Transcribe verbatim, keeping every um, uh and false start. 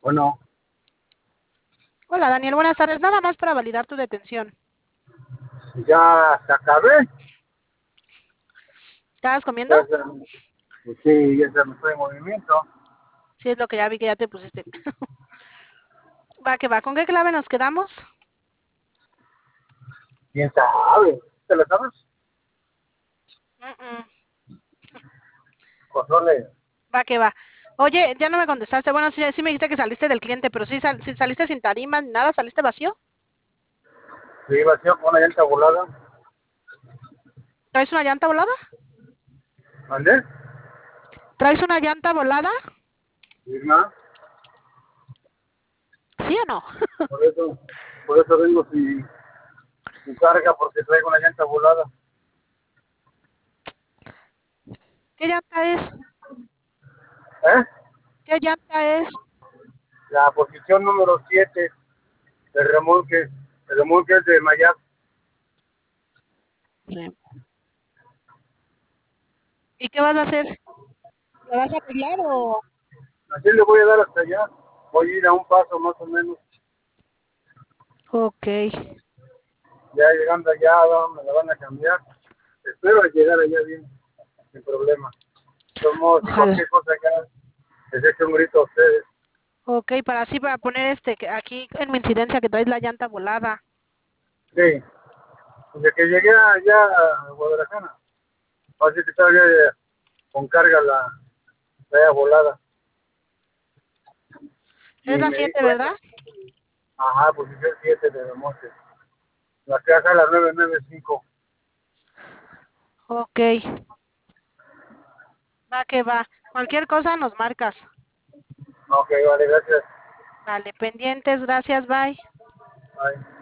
Bueno, Hola Daniel, buenas tardes. Nada más para validar tu detención. ya se acabé. ¿Estabas comiendo? Ya se, pues sí, ya se me fue en movimiento. Sí, es lo que ya vi que ya te pusiste. Va, que va. ¿Con qué clave nos quedamos? ¿Quién sabe? ¿Te lo sabes? Mm, mm. Controles. Va, que va. Oye, ya no me contestaste. Bueno, sí, sí me dijiste que saliste del cliente, pero sí, sal- sí saliste sin tarima ni nada, saliste vacío. Sí, vacío con una llanta volada. ¿Traes una llanta volada? ¿Mandé? ¿Traes una llanta volada? Sí, ¿no? ¿Sí o no? Por eso, por eso vengo sin, sin carga, porque traigo una llanta volada. ¿Qué llanta es? ¿Eh? ¿Qué llanta es? La posición número siete del remolque. El remolque es de Mayac. Sí. ¿Y qué vas a hacer? ¿Lo vas a arreglar o...? Así le voy a dar hasta allá. Voy a ir a un paso más o menos. Ok. Ya llegando allá, me la van a cambiar. Espero llegar allá bien, sin problema. Somos, si Ojalá. cualquier cosa acá, les echo un grito a ustedes. Ok, para así, para poner este, que aquí en mi incidencia que traes la llanta volada. Sí, desde que llegué allá a Guadalajara, así que todavía con carga la la volada. Es Y la me di siete, cuenta, ¿verdad? ajá, posición siete de remonte. La caja la nueve nueve cinco. Ok. Va que va. Cualquier cosa nos marcas. Ok, vale, gracias. Vale, pendientes, gracias, bye. Bye.